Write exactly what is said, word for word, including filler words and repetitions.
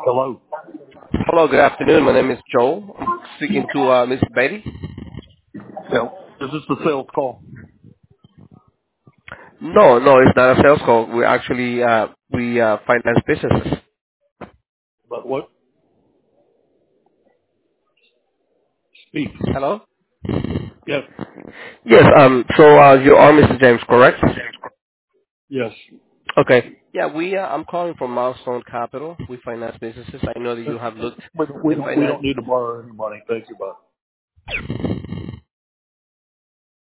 Hello. Hello, good afternoon. My name is Joe. I'm speaking to uh, Miss Betty. Yeah. Is this the sales call? No, no, it's not a sales call. We actually uh, we uh, finance businesses. But what? Speak. Hello. Yes. Yes. Um. So uh, you are Mister James, correct? Yes. Okay. Yeah. We. Uh, I'm calling from Milestone Capital. We finance businesses. I know that Uh, you have looked We don't, we in don't, we finance. don't need to borrow any money. Thank you, bud.